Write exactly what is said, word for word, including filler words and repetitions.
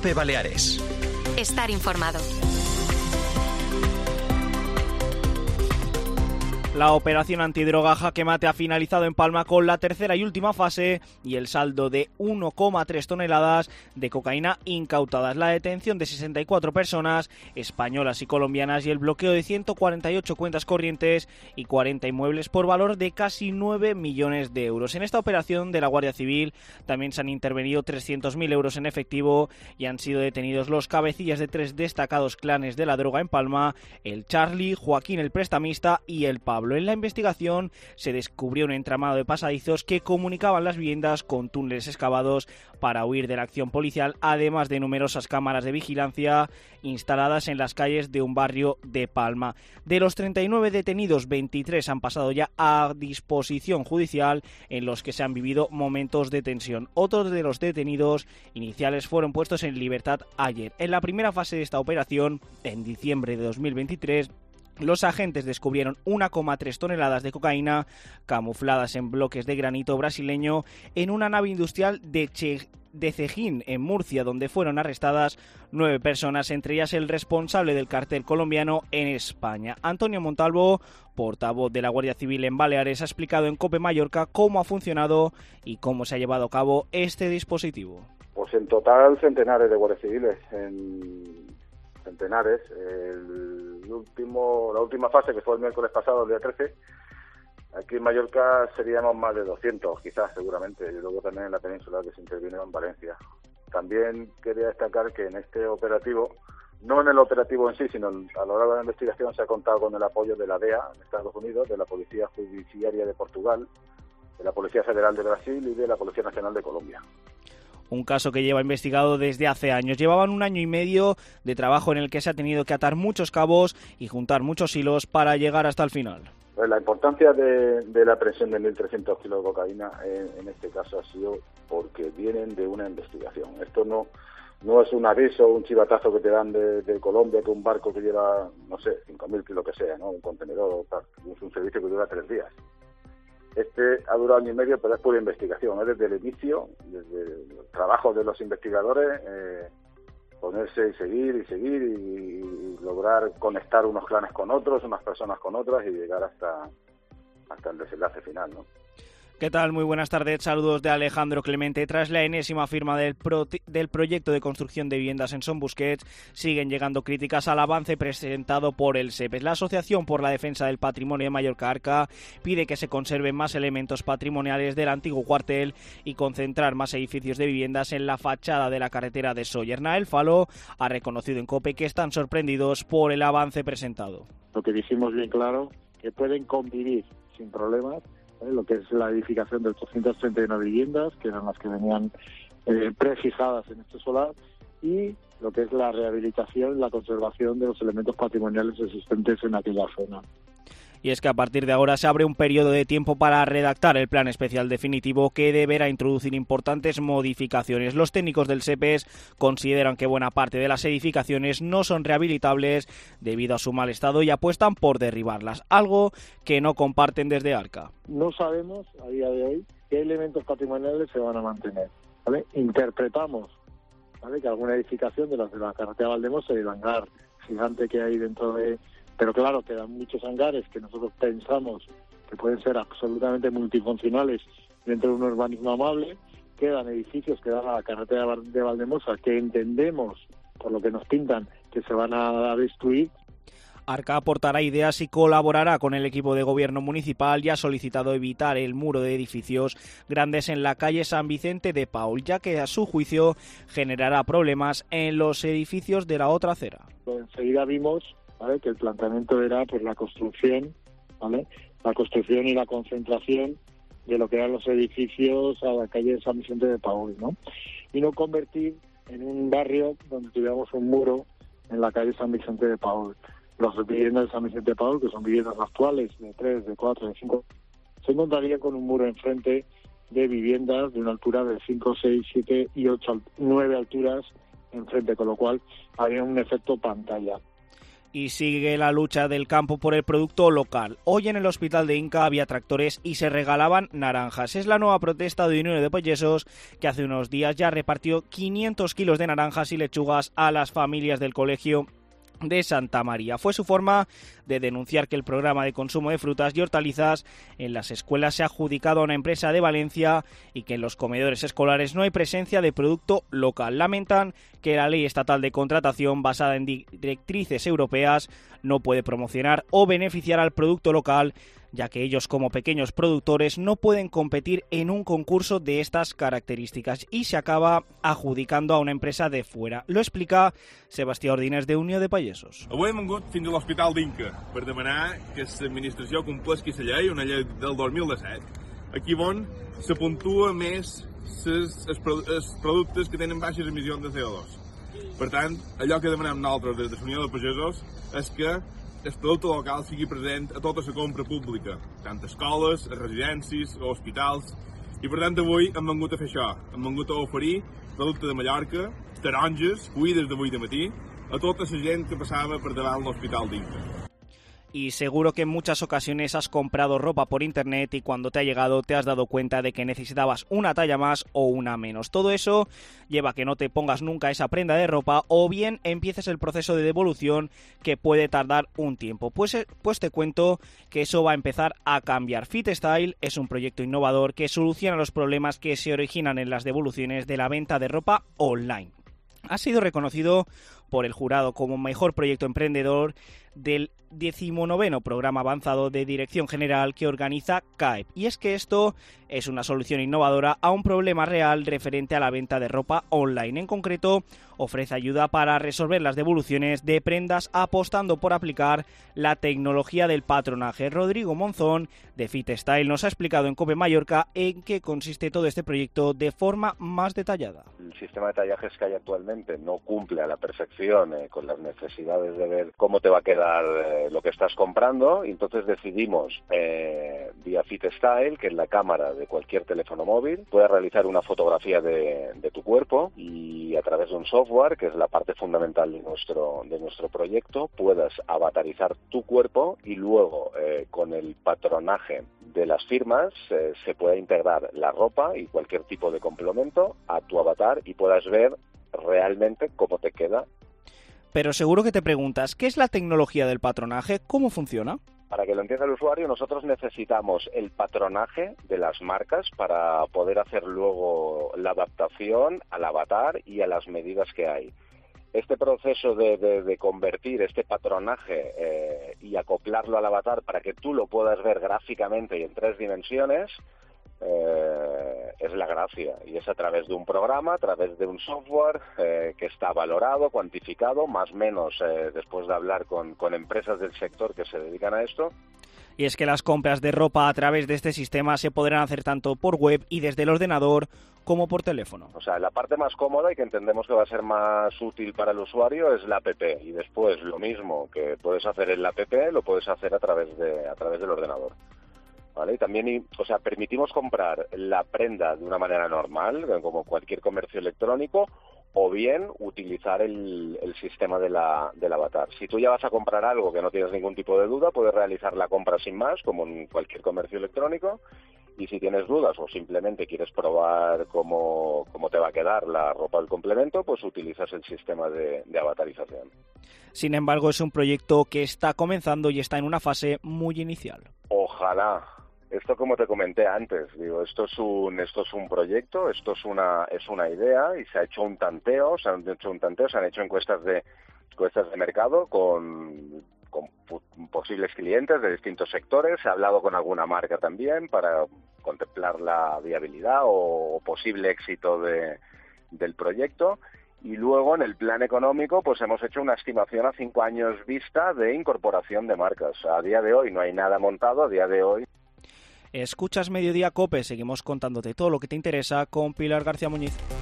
COPE Baleares. Estar informado. La operación antidroga Jaque Mate ha finalizado en Palma con la tercera y última fase y el saldo de uno coma tres toneladas de cocaína incautadas, la detención de sesenta y cuatro personas españolas y colombianas y el bloqueo de ciento cuarenta y ocho cuentas corrientes y cuarenta inmuebles por valor de casi nueve millones de euros. En esta operación de la Guardia Civil también se han intervenido trescientos mil euros en efectivo y han sido detenidos los cabecillas de tres destacados clanes de la droga en Palma, el Charlie, Joaquín el prestamista y el Pablo. En la investigación se descubrió un entramado de pasadizos que comunicaban las viviendas con túneles excavados para huir de la acción policial, además de numerosas cámaras de vigilancia instaladas en las calles de un barrio de Palma. De los treinta y nueve detenidos, veintitrés han pasado ya a disposición judicial, en los que se han vivido momentos de tensión. Otros de los detenidos iniciales fueron puestos en libertad ayer. En la primera fase de esta operación, en diciembre de dos mil veintitrés, los agentes descubrieron uno coma tres toneladas de cocaína camufladas en bloques de granito brasileño en una nave industrial de, che, de Cejín, en Murcia, donde fueron arrestadas nueve personas, entre ellas el responsable del cartel colombiano en España. Antonio Montalvo, portavoz de la Guardia Civil en Baleares, ha explicado en COPE Mallorca cómo ha funcionado y cómo se ha llevado a cabo este dispositivo. Pues en total centenares de guardias civiles, en centenares. El último, la última fase, que fue el miércoles pasado, el día trece, aquí en Mallorca seríamos más de doscientos, quizás, seguramente, y luego también en la península, que se intervino en Valencia. También quería destacar que en este operativo, no en el operativo en sí, sino a lo largo de la investigación, se ha contado con el apoyo de la D E A en Estados Unidos, de la Policía Judiciaria de Portugal, de la Policía Federal de Brasil y de la Policía Nacional de Colombia. Un caso que lleva investigado desde hace años. Llevaban un año y medio de trabajo en el que se ha tenido que atar muchos cabos y juntar muchos hilos para llegar hasta el final. Pues la importancia de, de la aprehensión de mil trescientos kilos de cocaína en, en este caso ha sido porque vienen de una investigación. Esto no no es un aviso, un chivatazo que te dan de, de Colombia, que un barco que lleva, no sé, cinco mil kilos que sea, ¿no? Un contenedor o tal. Es un servicio que dura tres días. Este ha durado año y medio, pero es pura investigación, ¿no? Desde el inicio, desde el trabajo de los investigadores, eh, ponerse y seguir y seguir y, y lograr conectar unos clanes con otros, unas personas con otras y llegar hasta, hasta el desenlace final, ¿no? ¿Qué tal? Muy buenas tardes. Saludos de Alejandro Clemente. Tras la enésima firma del, pro del proyecto de construcción de viviendas en Son Busquets, siguen llegando críticas al avance presentado por el SEPES. La Asociación por la Defensa del Patrimonio de Mallorca, ARCA, pide que se conserven más elementos patrimoniales del antiguo cuartel y concentrar más edificios de viviendas en la fachada de la carretera de Sóller. Nael Falo ha reconocido en COPE que están sorprendidos por el avance presentado. Lo que dijimos bien claro, que pueden convivir sin problemas lo que es la edificación de ochocientas treinta y nueve viviendas, que eran las que venían eh, prefijadas en este solar, y lo que es la rehabilitación y la conservación de los elementos patrimoniales existentes en aquella zona. Y es que a partir de ahora se abre un periodo de tiempo para redactar el plan especial definitivo que deberá introducir importantes modificaciones. Los técnicos del SEPES consideran que buena parte de las edificaciones no son rehabilitables debido a su mal estado y apuestan por derribarlas, algo que no comparten desde ARCA. No sabemos a día de hoy qué elementos patrimoniales se van a mantener, ¿vale? Interpretamos, ¿vale?, que alguna edificación de las de la carretera de Valdemosa y el hangar gigante que hay dentro de... Pero claro, quedan muchos hangares que nosotros pensamos que pueden ser absolutamente multifuncionales dentro de un urbanismo amable. Quedan edificios que dan a la carretera de Valdemosa que entendemos, por lo que nos pintan, que se van a destruir. ARCA aportará ideas y colaborará con el equipo de gobierno municipal y ha solicitado evitar el muro de edificios grandes en la calle San Vicente de Paul, ya que a su juicio generará problemas en los edificios de la otra acera. Enseguida vimos, ¿vale?, que el planteamiento era pues la construcción, ¿vale?, la construcción y la concentración de lo que eran los edificios a la calle San Vicente de Paul, ¿no? Y no convertir en un barrio donde tuviéramos un muro en la calle San Vicente de Paul. Las viviendas de San Vicente de Paul, que son viviendas actuales de tres, de cuatro, de cinco, se encontrarían con un muro enfrente de viviendas de una altura de cinco, seis, siete y ocho, nueve alturas enfrente, con lo cual había un efecto pantalla. Y sigue la lucha del campo por el producto local. Hoy en el hospital de Inca había tractores y se regalaban naranjas. Es la nueva protesta de Unión de Payesos, que hace unos días ya repartió quinientos kilos de naranjas y lechugas a las familias del colegio de Santa María. Fue su forma de denunciar que el programa de consumo de frutas y hortalizas en las escuelas se ha adjudicado a una empresa de Valencia y que en los comedores escolares no hay presencia de producto local. Lamentan que la ley estatal de contratación, basada en directrices europeas, no puede promocionar o beneficiar al producto local, ya que ellos, como pequeños productores, no pueden competir en un concurso de estas características y se acaba adjudicando a una empresa de fuera. Lo explica Sebastià Ordines, de Unió de Pagesos. Avui hem vingut fins a l'Hospital d'Inca per demanar que l'administració compleixi la llei, una llei del dos mil disset, aquí on se puntua més els productes que tenen baixes emissions de C O dos. Per tant, allò que demanem nosaltres des de la Unió de Pagesos és que el producte local sigui present a tota la compra pública, tant a escoles, a residències, a hospitals, i per tant avui hem vingut a fer això, hem vingut a oferir producte de Mallorca, taronges, cuides d'avui de matí, a tota la gent que passava per davant l'Hospital d'Inca. Y seguro que en muchas ocasiones has comprado ropa por internet y cuando te ha llegado te has dado cuenta de que necesitabas una talla más o una menos. Todo eso lleva a que no te pongas nunca esa prenda de ropa o bien empieces el proceso de devolución, que puede tardar un tiempo. Pues, pues te cuento que eso va a empezar a cambiar. FitStyle es un proyecto innovador que soluciona los problemas que se originan en las devoluciones de la venta de ropa online. Ha sido reconocido por el jurado como mejor proyecto emprendedor del decimonoveno programa avanzado de Dirección General que organiza C A E P. Y es que esto es una solución innovadora a un problema real referente a la venta de ropa online. En concreto, ofrece ayuda para resolver las devoluciones de prendas apostando por aplicar la tecnología del patronaje. Rodrigo Monzón, de FitStyle, nos ha explicado en COPE Mallorca en qué consiste todo este proyecto de forma más detallada. El sistema de tallajes que hay actualmente no cumple a la perfección eh, con las necesidades de ver cómo te va a quedar eh, lo que estás comprando, y entonces decidimos eh, vía FitStyle que en la cámara de cualquier teléfono móvil puedas realizar una fotografía de, de tu cuerpo, y a través de un software, que es la parte fundamental de nuestro, de nuestro proyecto, puedas avatarizar tu cuerpo y luego eh, con el patronaje de las firmas eh, se pueda integrar la ropa y cualquier tipo de complemento a tu avatar y puedas ver realmente cómo te queda. Pero seguro que te preguntas, ¿qué es la tecnología del patronaje? ¿Cómo funciona? Para que lo entienda el usuario, nosotros necesitamos el patronaje de las marcas para poder hacer luego la adaptación al avatar y a las medidas que hay. Este proceso de, de, de convertir este patronaje eh, y acoplarlo al avatar para que tú lo puedas ver gráficamente y en tres dimensiones, Eh, es la gracia, y es a través de un programa, a través de un software eh, que está valorado, cuantificado, más o menos eh, después de hablar con, con empresas del sector que se dedican a esto. Y es que las compras de ropa a través de este sistema se podrán hacer tanto por web y desde el ordenador como por teléfono. O sea, la parte más cómoda y que entendemos que va a ser más útil para el usuario es la app, y después lo mismo que puedes hacer en la app lo puedes hacer a través de a través del ordenador. ¿Vale? Y también, o sea, permitimos comprar la prenda de una manera normal, como cualquier comercio electrónico, o bien utilizar el, el sistema de la, del avatar. Si tú ya vas a comprar algo que no tienes ningún tipo de duda, puedes realizar la compra sin más, como en cualquier comercio electrónico, y si tienes dudas o simplemente quieres probar cómo, cómo te va a quedar la ropa del complemento, pues utilizas el sistema de, de avatarización. Sin embargo, es un proyecto que está comenzando y está en una fase muy inicial. Ojalá. Esto, como te comenté antes, digo, esto es un esto es un proyecto, esto es una es una idea, y se ha hecho un tanteo, se han hecho un tanteo, se han hecho encuestas de encuestas de mercado con, con posibles clientes de distintos sectores. Se ha hablado con alguna marca también para contemplar la viabilidad o posible éxito de, del proyecto. Y luego, en el plan económico, pues hemos hecho una estimación a cinco años vista de incorporación de marcas. A día de hoy no hay nada montado, a día de hoy. Escuchas Mediodía Cope, seguimos contándote todo lo que te interesa con Pilar García Muñiz.